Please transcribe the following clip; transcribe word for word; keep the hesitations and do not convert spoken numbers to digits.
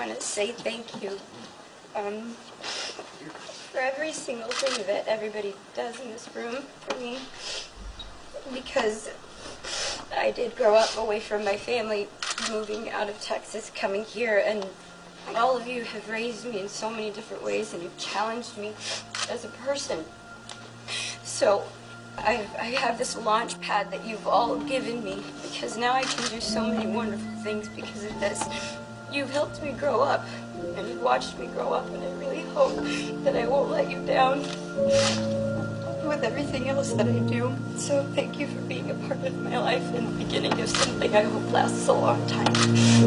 want to say thank you um, for every single thing that everybody does in this room for me, because I did grow up away from my family, moving out of Texas, coming here, and all of you have raised me in so many different ways, and you've challenged me as a person. So I, I have this launch pad that you've all given me, because now I can do so many wonderful things because of this. You've helped me grow up, and you've watched me grow up, and I really hope that I won't let you down with everything else that I do. So thank you for being a part of my life and the beginning of something I hope lasts a long time.